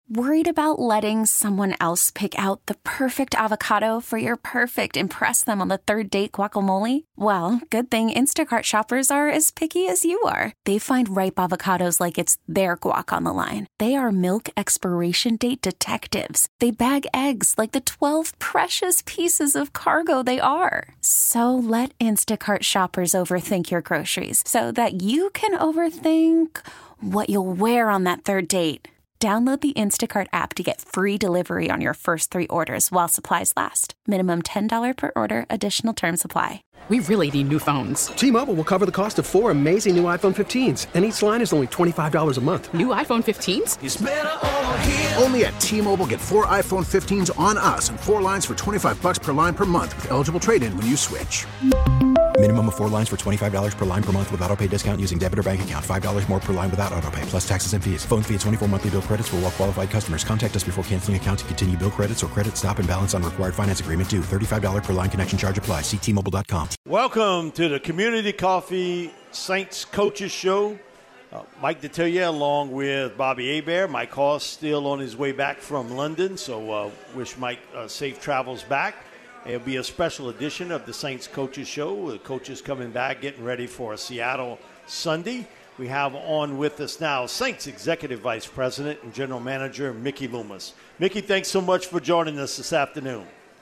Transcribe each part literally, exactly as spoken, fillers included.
Worried about letting someone else pick out the perfect avocado for your perfect impress them on the third date guacamole? Well, good thing Instacart shoppers are as picky as you are. They find ripe avocados like it's their guac on the line. They are milk expiration date detectives. They bag eggs like the twelve precious pieces of cargo they are. So let Instacart shoppers overthink your groceries so that you can overthink what you'll wear on that third date. Download the Instacart app to get free delivery on your first three orders while supplies last. Minimum ten dollars per order. Additional terms apply. We really need new phones. T-Mobile will cover the cost of four amazing new iPhone fifteens, and each line is only twenty-five dollars a month. New iPhone fifteens? It's better over here. Only at T-Mobile, get four iPhone fifteens on us and four lines for twenty-five dollars per line per month with eligible trade-in when you switch. Minimum of four lines for twenty-five dollars per line per month with autopay discount using debit or bank account. five dollars more per line without autopay, plus taxes and fees. Phone fee at twenty-four monthly bill credits for well-qualified customers. Contact us before canceling account to continue bill credits or credit stop and balance on required finance agreement due. thirty-five dollars per line connection charge applies. See T Mobile dot com. Welcome to the Community Coffee Saints Coaches Show. Uh, Mike Detillier along with Bobby Hebert. Mike Hoss still on his way back from London, so uh, wish Mike uh, safe travels back. It'll be a special edition of the Saints Coaches Show. The coaches coming back, getting ready for a Seattle Sunday. We have on with us now Saints Executive Vice President and General Manager Mickey Loomis. Mickey, thanks so much for joining us this afternoon.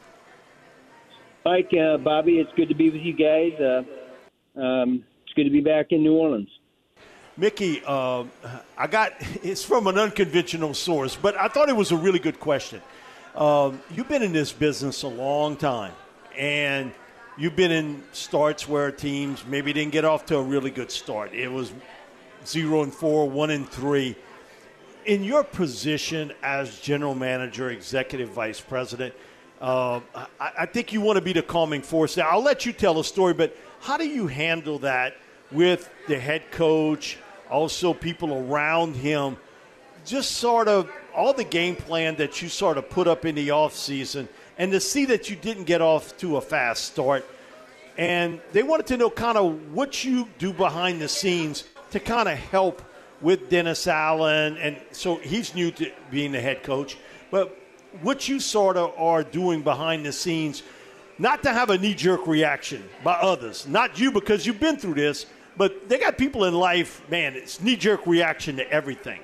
Mike, uh, Bobby, it's good to be with you guys. Uh, um, it's good to be back in New Orleans. Mickey, uh, I got it's from an unconventional source, but I thought it was a really good question. Um, you've been in this business a long time, and you've been in starts where teams maybe didn't get off to a really good start. It was zero and four, one and three. In your position as general manager, executive vice president, uh, I, I think you want to be the calming force there. I'll let you tell a story, but how do you handle that with the head coach, also people around him, just sort of all the game plan that you sort of put up in the offseason, and to see that you didn't get off to a fast start. And they wanted to know kind of what you do behind the scenes to kind of help with Dennis Allen. And so he's new to being the head coach. But what you sort of are doing behind the scenes, not to have a knee-jerk reaction by others. Not you, because you've been through this, but they got people in life, man, it's knee-jerk reaction to everything.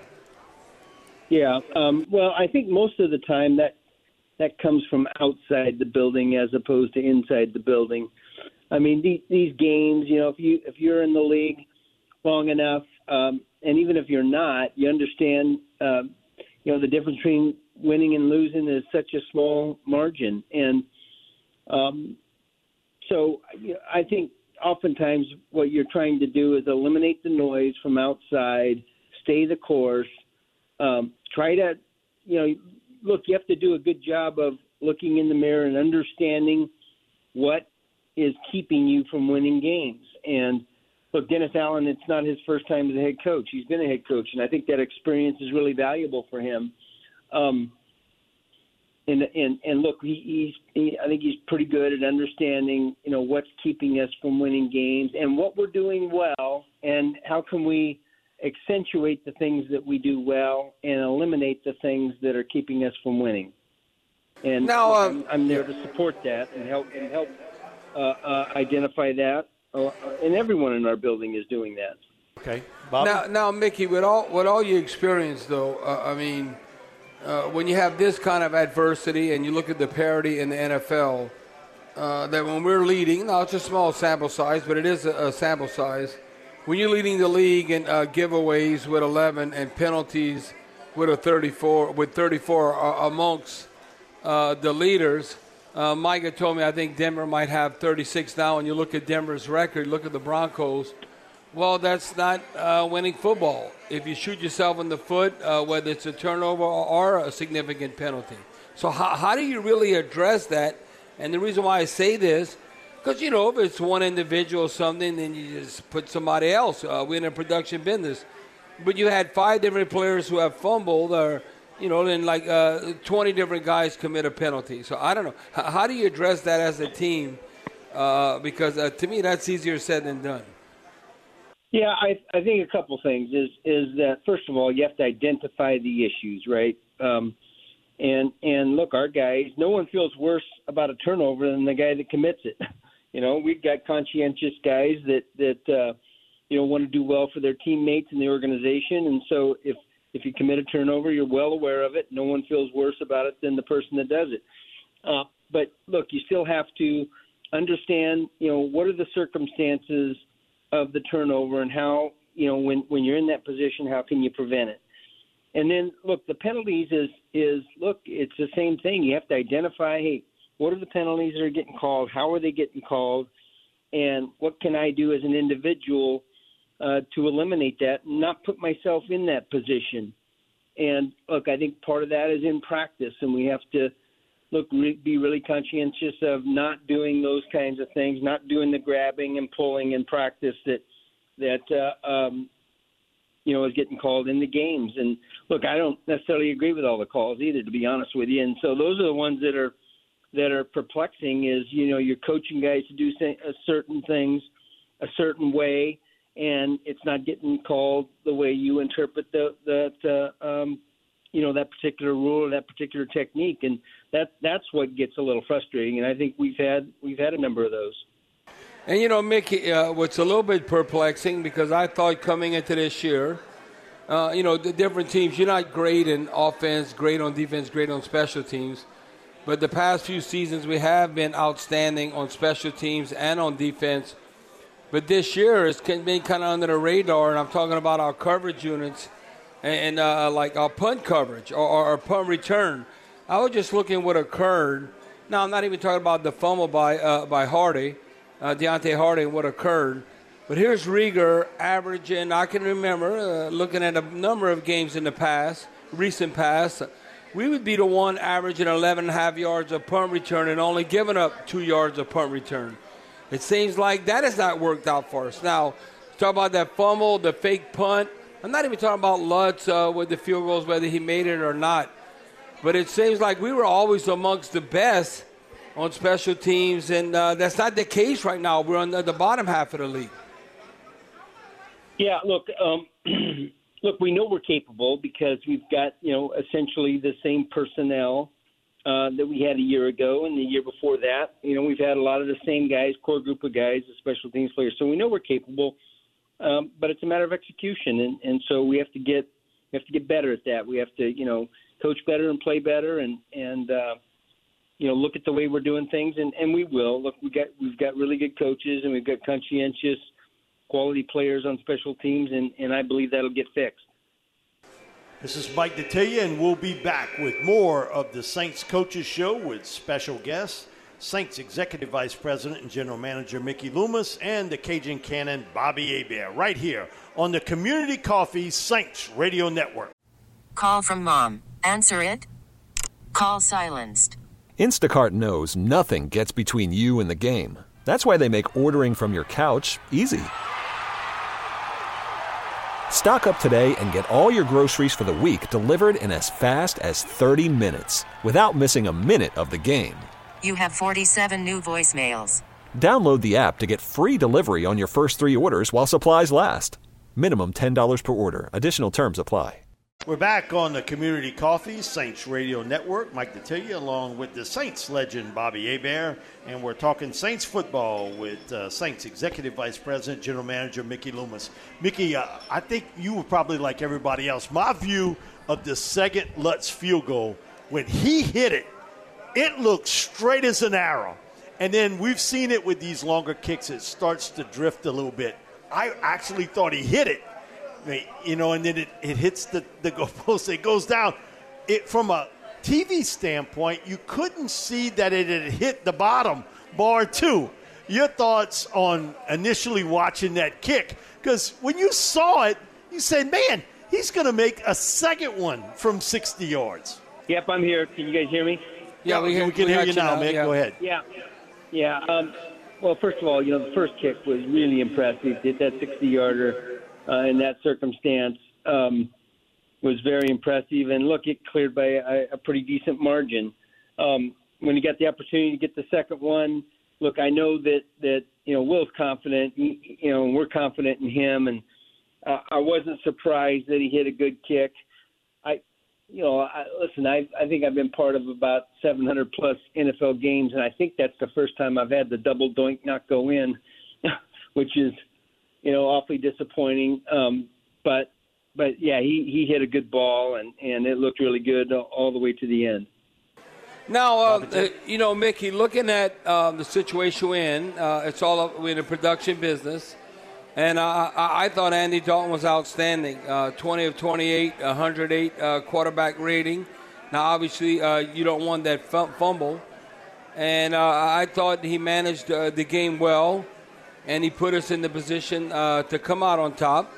Yeah, um, well, I think most of the time that that comes from outside the building as opposed to inside the building. I mean, these, these games, you know, if you if you're in the league long enough, um, and even if you're not, you understand, uh, you know, the difference between winning and losing is such a small margin, and um, so you know, I think oftentimes what you're trying to do is eliminate the noise from outside, stay the course. Um, try to, you know, look, you have to do a good job of looking in the mirror and understanding what is keeping you from winning games. And look, Dennis Allen, it's not his first time as a head coach. He's been a head coach, and I think that experience is really valuable for him. Um, and, and, and look, he, he's, he, I think he's pretty good at understanding, you know, what's keeping us from winning games and what we're doing well, and how can we accentuate the things that we do well and eliminate the things that are keeping us from winning. And now, um, I'm, I'm there to support that and help and help uh, uh, identify that. Uh, and everyone in our building is doing that. Okay, Bob. Now, now, Mickey, with all with all you experience, though, uh, I mean, uh, when you have this kind of adversity and you look at the parity in the N F L, uh, that when we're leading, now it's a small sample size, but it is a, a sample size. When you're leading the league in uh, giveaways with eleven and penalties with a thirty-four, with thirty-four uh, amongst uh, the leaders, uh, Micah told me I think Denver might have thirty-six now. And you look at Denver's record, look at the Broncos. Well, that's not uh, winning football. If you shoot yourself in the foot, uh, whether it's a turnover or a significant penalty. So how, how do you really address that? And the reason why I say this, because, you know, if it's one individual or something, then you just put somebody else. Uh, we're in a production business. But you had five different players who have fumbled, or, you know, then like uh, twenty different guys commit a penalty. So I don't know. H- how do you address that as a team? Uh, because uh, to me, that's easier said than done. Yeah, I, I think a couple things is is that, first of all, you have to identify the issues, right? Um, and and look, our guys, no one feels worse about a turnover than the guy that commits it. You know, we've got conscientious guys that that uh, you know want to do well for their teammates and the organization, and so if if you commit a turnover, you're well aware of it. No one feels worse about it than the person that does it. Uh, but look, you still have to understand, you know, what are the circumstances of the turnover and how, you know, when, when you're in that position, how can you prevent it? And then, look, the penalties is, is, look, it's the same thing. You have to identify, hey, what are the penalties that are getting called? How are they getting called? And what can I do as an individual uh, to eliminate that and not put myself in that position? And, look, I think part of that is in practice, and we have to, look, re- be really conscientious of not doing those kinds of things, not doing the grabbing and pulling in practice that, that uh, um, you know, is getting called in the games. And, look, I don't necessarily agree with all the calls either, to be honest with you. And so those are the ones that are that are perplexing is, you know, you're coaching guys to do certain things a certain way, and it's not getting called the way you interpret the, that, uh, um, you know, that particular rule or that particular technique. And that that's what gets a little frustrating. And I think we've had we've had a number of those. And, you know, Mickey, uh, what's a little bit perplexing, because I thought coming into this year, uh, you know, the different teams, you're not great in offense, great on defense, great on special teams. But the past few seasons we have been outstanding on special teams and on defense. But this year it's been kind of under the radar, and I'm talking about our coverage units and uh, like our punt coverage or, or our punt return. I was just looking what occurred. Now, I'm not even talking about the fumble by uh, by Hardy, uh, Deontay Hardy, and what occurred. But here's Rieger averaging, I can remember, uh, looking at a number of games in the past, recent past, we would be the one averaging eleven and a half yards of punt return and only giving up two yards of punt return. It seems like that has not worked out for us. Now, talk about that fumble, the fake punt. I'm not even talking about Lutz uh, with the field goals, whether he made it or not. But it seems like we were always amongst the best on special teams, and uh, that's not the case right now. We're on the, the bottom half of the league. Yeah, look, um, look, we know we're capable because we've got, you know, essentially the same personnel uh, that we had a year ago and the year before that. You know, we've had a lot of the same guys, core group of guys, the special teams players. So we know we're capable, um, but it's a matter of execution, and, and so we have to get we have to get better at that. We have to, you know, coach better and play better, and and uh, you know, look at the way we're doing things, and, and we will. Look, we got we've got really good coaches, and we've got conscientious, quality players on special teams, and, and I believe that'll get fixed. This is Mike Detillier, and we'll be back with more of the Saints Coaches Show with special guests, Saints Executive Vice President and General Manager Mickey Loomis, and the Cajun Cannon Bobby Hebert, right here on the Community Coffee Saints Radio Network. Call from mom. Answer it. Call silenced. Instacart knows nothing gets between you and the game. That's why they make ordering from your couch easy. Stock up today and get all your groceries for the week delivered in as fast as thirty minutes without missing a minute of the game. You have forty-seven new voicemails. Download the app to get free delivery on your first three orders while supplies last. Minimum ten dollars per order. Additional terms apply. We're back on the Community Coffee Saints Radio Network. Mike Detillier along with the Saints legend Bobby Hebert, and we're talking Saints football with uh, Saints Executive Vice President, General Manager Mickey Loomis. Mickey, uh, I think you were probably like everybody else. My view of the second Lutz field goal, when he hit it, it looked straight as an arrow. And then we've seen it with these longer kicks. It starts to drift a little bit. I actually thought he hit it. You know, and then it, it hits the, the goalpost. It goes down. It from a T V standpoint, you couldn't see that it had hit the bottom bar two. Your thoughts on initially watching that kick? Because when you saw it, you said, man, he's going to make a second one from sixty yards. Yep, I'm here. Can you guys hear me? Yeah, we, hear, we can we hear you now, now, man. yeah. Go ahead. Yeah, yeah. Um, well, first of all, you know, the first kick was really impressive. Hit that sixty-yarder. Uh, in that circumstance, um, was very impressive. And look, it cleared by a, a pretty decent margin. Um, when you got the opportunity to get the second one, look, I know that, that you know, Will's confident, you know, and we're confident in him. And uh, I wasn't surprised that he hit a good kick. I, you know, I, listen, I, I think I've been part of about seven hundred plus N F L games, and I think that's the first time I've had the double doink not go in, which is, you know, awfully disappointing. Um, but, but yeah, he, he hit a good ball, and, and it looked really good all the way to the end. Now, uh, uh, you know, Mickey, looking at uh, the situation we're in, uh, it's all up, we're in a production business, and uh, I, I thought Andy Dalton was outstanding. Uh, twenty of twenty-eight, one hundred eight uh, quarterback rating. Now, obviously, uh, you don't want that f- fumble, and uh, I thought he managed uh, the game well, and he put us in the position uh, to come out on top.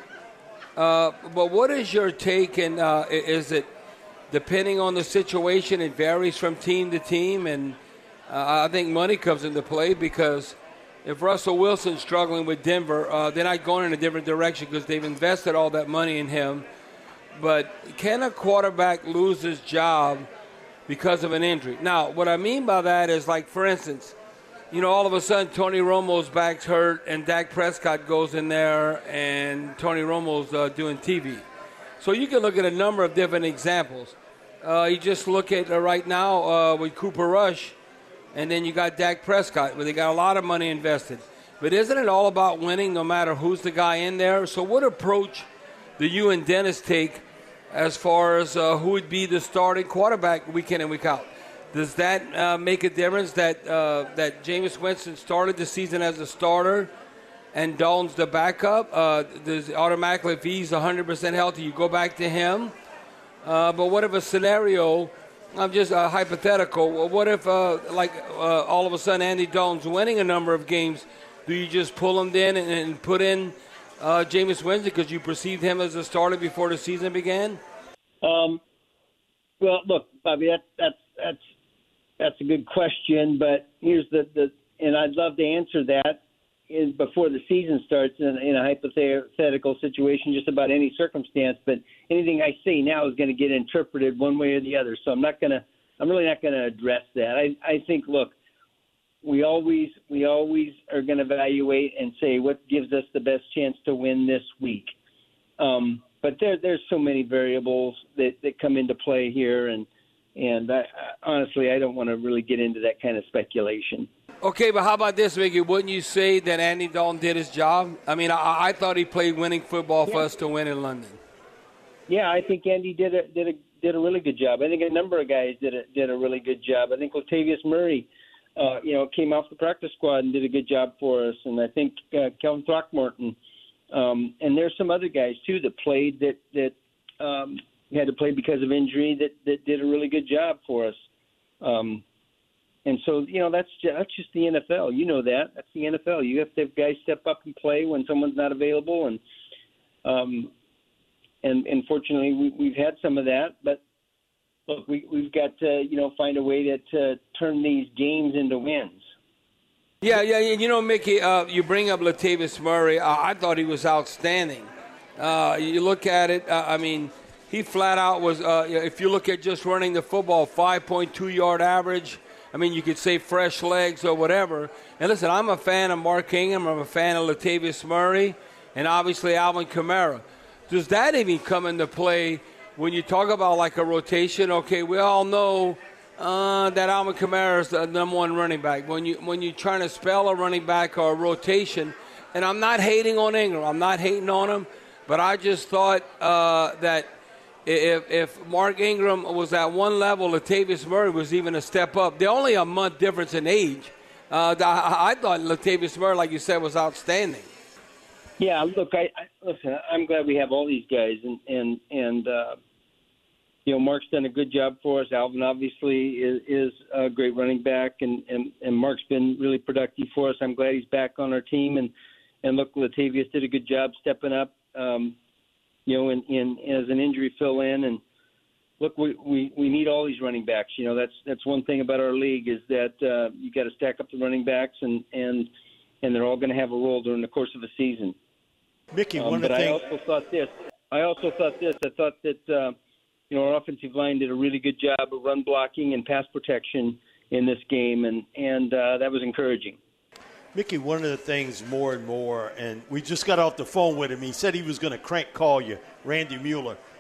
Uh, but what is your take, and uh, is it, depending on the situation, it varies from team to team, and uh, I think money comes into play because if Russell Wilson's struggling with Denver, uh, they're not going in a different direction because they've invested all that money in him. But can a quarterback lose his job because of an injury? Now, what I mean by that is, like, for instance, you know, all of a sudden Tony Romo's back's hurt and Dak Prescott goes in there and Tony Romo's uh, doing T V. So you can look at a number of different examples. Uh, you just look at uh, right now uh, with Cooper Rush, and then you got Dak Prescott, where they got a lot of money invested. But isn't it all about winning no matter who's the guy in there? So what approach do you and Dennis take as far as uh, who would be the starting quarterback week in and week out? Does that uh, make a difference that uh, that Jameis Winston started the season as a starter and Dalton's the backup? Uh, does automatically, if he's one hundred percent healthy, you go back to him? Uh, but what if a scenario, I'm just uh, hypothetical, what if, uh, like, uh, all of a sudden Andy Dalton's winning a number of games? Do you just pull him in and, and put in uh, Jameis Winston because you perceived him as a starter before the season began? Um, well, look, Bobby, that, that's that's that's a good question, but here's the, the and I'd love to answer that is before the season starts in, in a hypothetical situation, just about any circumstance. But anything I say now is going to get interpreted one way or the other. So I'm not going to, I'm really not going to address that. I, I think, look, we always, we always are going to evaluate and say what gives us the best chance to win this week. Um, but there, there's so many variables that, that come into play here. And, and I, honestly, I don't want to really get into that kind of speculation. Okay, but how about this, Mickey? Wouldn't you say that Andy Dalton did his job? I mean, I, I thought he played winning football for yeah. us to win in London. Yeah, I think Andy did a did a did a really good job. I think a number of guys did a did a really good job. I think Latavius Murray, uh, you know, came off the practice squad and did a good job for us. And I think uh, Kelvin Throckmorton, um, and there's some other guys too that played that that um, had to play because of injury that that did a really good job for us. Um, And so, you know, that's just, that's just the N F L. You know that. That's the N F L. You have to have guys step up and play when someone's not available. And um, and, and fortunately, we, we've had some of that. But, look, we, we've got to, you know, find a way to, to turn these games into wins. Yeah, yeah. You know, Mickey, uh, you bring up Latavius Murray. Uh, I thought he was outstanding. Uh, you look at it, uh, I mean, he flat out was, uh, if you look at just running the football, five point two yard average. I mean, you could say fresh legs or whatever. And listen, I'm a fan of Mark Ingram. I'm a fan of Latavius Murray and obviously Alvin Kamara. Does that even come into play when you talk about like a rotation? Okay, we all know uh, that Alvin Kamara is the number one running back. When, you, when you're trying to spell a running back or a rotation, and I'm not hating on Ingram. I'm not hating on him. But I just thought uh, that If, if Mark Ingram was at one level, Latavius Murray was even a step up. They're only a month difference in age. Uh, I, I thought Latavius Murray, like you said, was outstanding. Yeah, look, I, I listen. I'm glad we have all these guys, and and and uh, you know, Mark's done a good job for us. Alvin obviously is, is a great running back, and, and, and Mark's been really productive for us. I'm glad he's back on our team, and and look, Latavius did a good job stepping up. Um, you know, in, in as an injury fill-in. And, look, we, we, we need all these running backs. You know, that's that's one thing about our league is that uh, you got to stack up the running backs, and, and, and they're all going to have a role during the course of a season. Mickey, um, one but of the I things – also thought this. I also thought this. I thought that, uh, you know, our offensive line did a really good job of run blocking and pass protection in this game, and, and uh, that was encouraging. Mickey, one of the things more and more, and we just got off the phone with him. He said he was going to crank call you, Randy Mueller.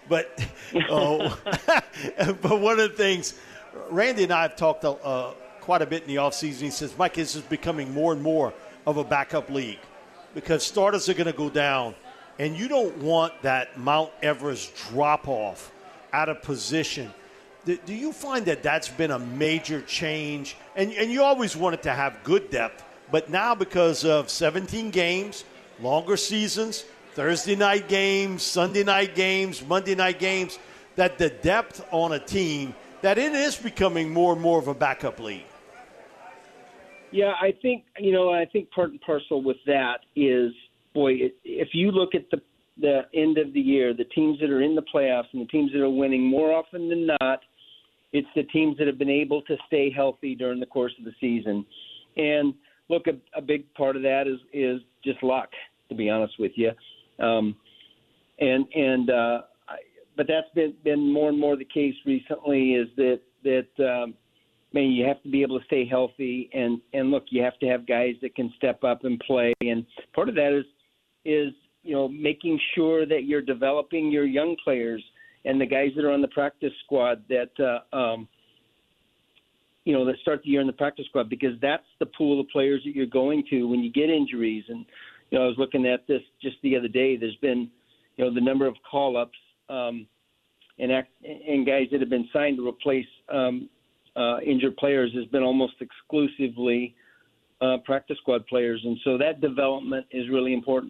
But, uh, but one of the things, Randy and I have talked uh, quite a bit in the offseason. He says, Mike, this is becoming more and more of a backup league because starters are going to go down, and you don't want that Mount Everest drop-off out of position. Do, do you find that that's been a major change? And, and you always wanted to have good depth, but now because of seventeen games, longer seasons, Thursday night games, Sunday night games, Monday night games, that the depth on a team, that it is becoming more and more of a backup league. Yeah, I think, you know, I think part and parcel with that is, boy, if you look at the, the end of the year, the teams that are in the playoffs and the teams that are winning, more often than not, it's the teams that have been able to stay healthy during the course of the season. And look, a, a big part of that is, is just luck, to be honest with you. Um, and and uh, I, but that's been, been more and more the case recently. Is that that um, man, you have to be able to stay healthy, and, and look, you have to have guys that can step up and play. And part of that is is you know making sure that you're developing your young players and the guys that are on the practice squad that uh, um, you know that start the year in the practice squad, because that's the pool of players that you're going to when you get injuries. And you know, I was looking at this just the other day. There's been, you know, the number of call-ups um, and act, and guys that have been signed to replace um, uh, injured players has been almost exclusively uh, practice squad players, and so that development is really important.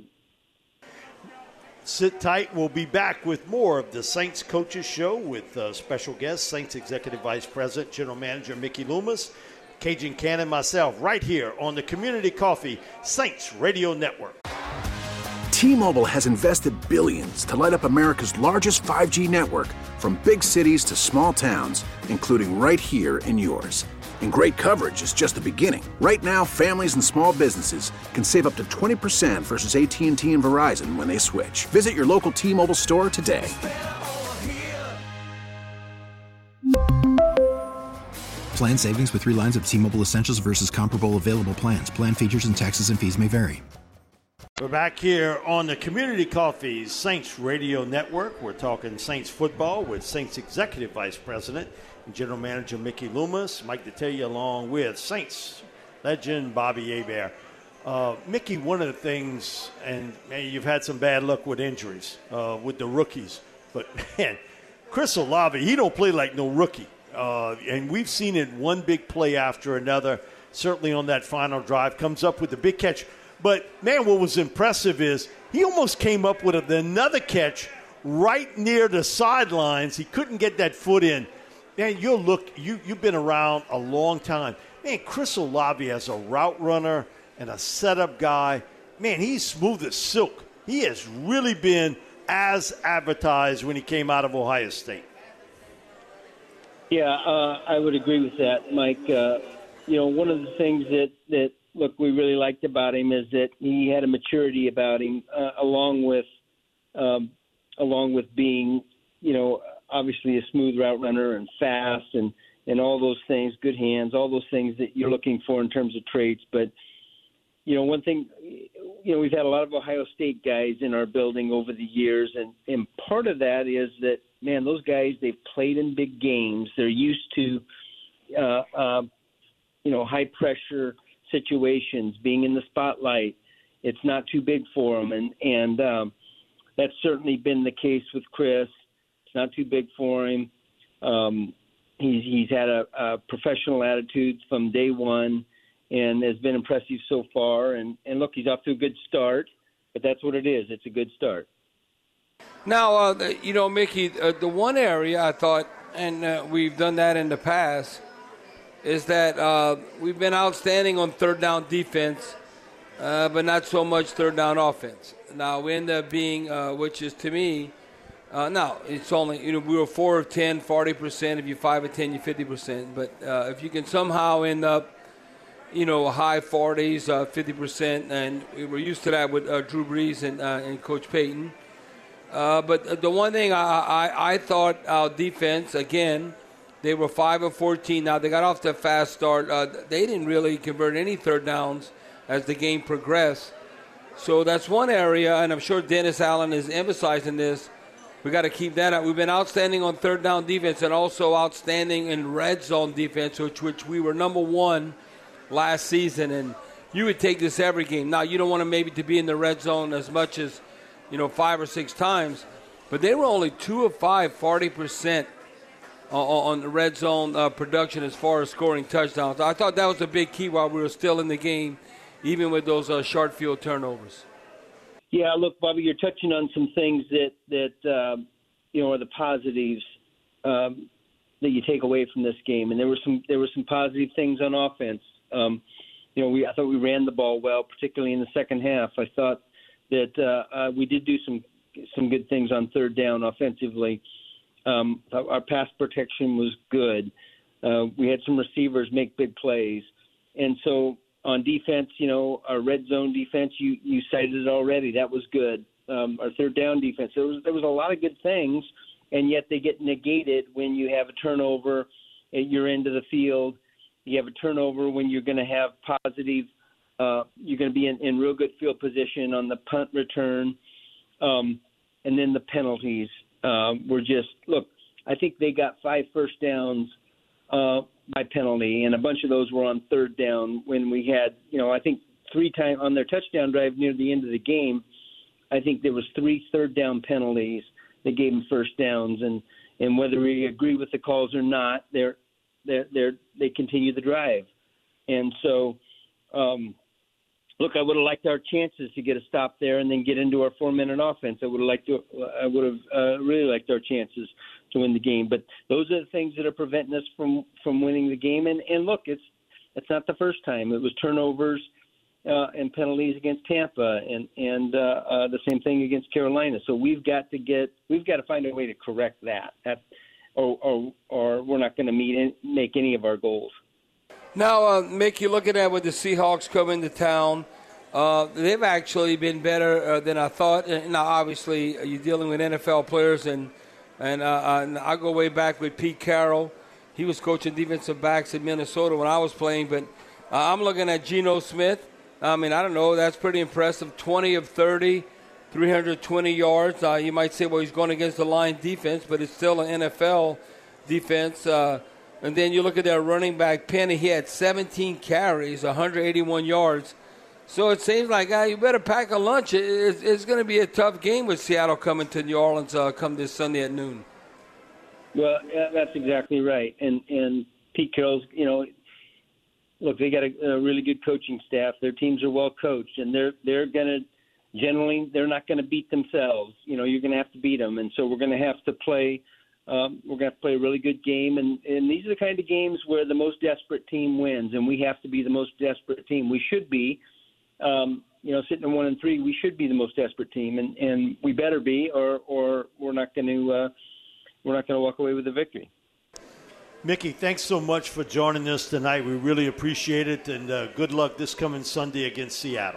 Sit tight. We'll be back with more of the Saints Coaches Show with uh, special guest, Saints Executive Vice President, General Manager Mickey Loomis, Cajun Cannon, myself, right here on the Community Coffee Saints Radio Network. T-Mobile has invested billions to light up America's largest five G network, from big cities to small towns, including right here in yours. And great coverage is just the beginning. Right now, families and small businesses can save up to twenty percent versus A T and T and Verizon when they switch. Visit your local T-Mobile store today. Plan savings with three lines of T-Mobile Essentials versus comparable available plans. Plan features and taxes and fees may vary. We're back here on the Community Coffee Saints Radio Network. We're talking Saints football with Saints Executive Vice President and General Manager Mickey Loomis. Mike Detillier along with Saints legend Bobby Hebert. Uh, Mickey, one of the things, and man, you've had some bad luck with injuries uh, with the rookies, but man, Chris Olave, he don't play like no rookie. Uh, and we've seen it one big play after another, certainly on that final drive, comes up with the big catch. But, man, what was impressive is he almost came up with another catch right near the sidelines. He couldn't get that foot in. Man, you look, you, you've been around a long time. Man, Chris Olave as a route runner and a setup guy, man, he's smooth as silk. He has really been as advertised when he came out of Ohio State. Yeah, uh, I would agree with that, Mike. Uh, you know, one of the things that, that, look, we really liked about him is that he had a maturity about him, uh, along with um, along with being, you know, obviously a smooth route runner and fast and, and all those things, good hands, all those things that you're looking for in terms of traits. But, you know, one thing, you know, we've had a lot of Ohio State guys in our building over the years, and, and part of that is that, man, those guys, they've played in big games. They're used to, uh, uh, you know, high-pressure situations, being in the spotlight. It's not too big for them, and, and um, that's certainly been the case with Chris. It's not too big for him. Um, he's, he's had a, a professional attitude from day one and has been impressive so far. And, and, look, he's off to a good start, but that's what it is. It's a good start. Now, uh, the, you know, Mickey, uh, the one area I thought, and uh, we've done that in the past, is that uh, we've been outstanding on third down defense, uh, but not so much third down offense. Now, we end up being, uh, which is to me, uh, now, it's only, you know, we were four of ten, forty percent. If you're five of ten, you're fifty percent. But uh, if you can somehow end up, you know, high forties, uh, fifty percent, and we were used to that with uh, Drew Brees and, uh, and Coach Payton. Uh, but the one thing I, I, I thought our defense, again, they were five of fourteen. Now, they got off to a fast start. Uh, they didn't really convert any third downs as the game progressed. So that's one area, and I'm sure Dennis Allen is emphasizing this. We got to keep that up. We've been outstanding on third down defense and also outstanding in red zone defense, which, which we were number one last season. And you would take this every game. Now, you don't want to maybe to be in the red zone as much as, you know, five or six times. But they were only two of five, forty percent on the red zone uh, production as far as scoring touchdowns. I thought that was a big key while we were still in the game, even with those uh, short field turnovers. Yeah, look, Bobby, you're touching on some things that that uh, you know are the positives um, that you take away from this game, and there were some there were some positive things on offense. Um, you know, we I thought we ran the ball well, particularly in the second half. I thought that uh, uh, we did do some some good things on third down offensively. Um, our pass protection was good. Uh, we had some receivers make big plays. And so on defense, you know, our red zone defense, you, you cited it already. That was good. Um, our third down defense, there was, there was a lot of good things, and yet they get negated when you have a turnover at your end of the field. You have a turnover when you're going to have positive, uh, you're going to be in, in real good field position on the punt return. Um, and then the penalties. Uh, were just, look, I think they got five first downs uh, by penalty, and a bunch of those were on third down when we had, you know, I think three times on their touchdown drive near the end of the game, I think there was three third down penalties that gave them first downs, and, and whether we agree with the calls or not, they're, they're, they're, they continue the drive. And so, um, look, I would have liked our chances to get a stop there and then get into our four-minute offense. I would have liked to. I would have uh, really liked our chances to win the game. But those are the things that are preventing us from, from winning the game. And, and look, it's it's not the first time. It was turnovers uh, and penalties against Tampa, and and uh, uh, the same thing against Carolina. So we've got to get. We've got to find a way to correct that, that or, or or we're not going to meet any, make any of our goals. Now, uh, Mick, you look at that with the Seahawks coming to town. Uh, they've actually been better uh, than I thought. And now, obviously, you're dealing with N F L players, and and, uh, and I go way back with Pete Carroll. He was coaching defensive backs in Minnesota when I was playing. But uh, I'm looking at Geno Smith. I mean, I don't know. That's pretty impressive. twenty of thirty, three hundred twenty yards. Uh, you might say, well, he's going against the line defense, but it's still an N F L defense. Uh, And then you look at their running back, Penny. He had seventeen carries, one hundred eighty-one yards. So it seems like, uh, you better pack a lunch. It's, it's going to be a tough game with Seattle coming to New Orleans uh, come this Sunday at noon. Well, yeah, that's exactly right. And and Pete Carroll's, you know, look, they got a, a really good coaching staff. Their teams are well coached, and they're they're going to generally they're not going to beat themselves. You know, you're going to have to beat them, and so we're going to have to play. Um, we're going to play a really good game, and, and these are the kind of games where the most desperate team wins, and we have to be the most desperate team. We should be, um, you know, sitting at one and three. We should be the most desperate team, and, and we better be, or or we're not going to uh, we're not going to walk away with the victory. Mickey, thanks so much for joining us tonight. We really appreciate it, and uh, good luck this coming Sunday against Seattle.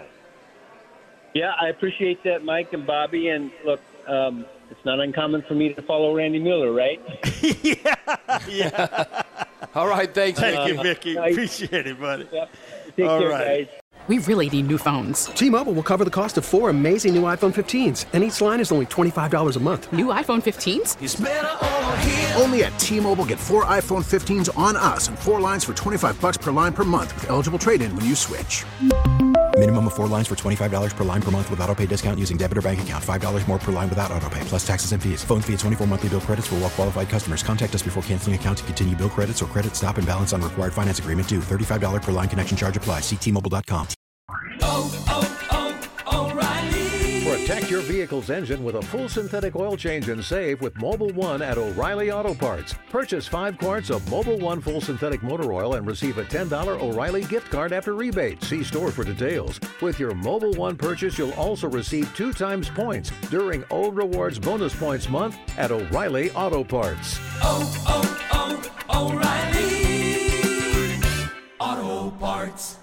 Yeah, I appreciate that, Mike and Bobby, and look. Um, It's not uncommon for me to follow Randy Miller, right? yeah, yeah. All right, thanks. Thank uh, you, Mickey. Appreciate it, buddy. Yep. Take All care, right. guys. We really need new phones. T-Mobile will cover the cost of four amazing new iPhone fifteens, and each line is only twenty-five dollars a month. New iPhone fifteens? It's better over here. Only at T-Mobile, get four iPhone fifteens on us and four lines for twenty-five dollars per line per month with eligible trade-in when you switch. Minimum of four lines for twenty-five dollars per line per month with autopay discount using debit or bank account. five dollars more per line without autopay, plus taxes and fees. Phone fee at twenty-four monthly bill credits for well-qualified customers. Contact us before canceling account to continue bill credits or credit stop and balance on required finance agreement due. thirty-five dollars per line connection charge applies. See T Mobile dot com. Oh, oh, oh, O'Reilly. Protect your vehicle's engine with a full synthetic oil change and save with Mobil one at O'Reilly Auto Parts. Purchase five quarts of Mobil one full synthetic motor oil and receive a ten dollars O'Reilly gift card after rebate. See store for details. With your Mobil one purchase, you'll also receive two times points during O Rewards Bonus Points Month at O'Reilly Auto Parts. Oh, oh, oh, O'Reilly Auto Parts.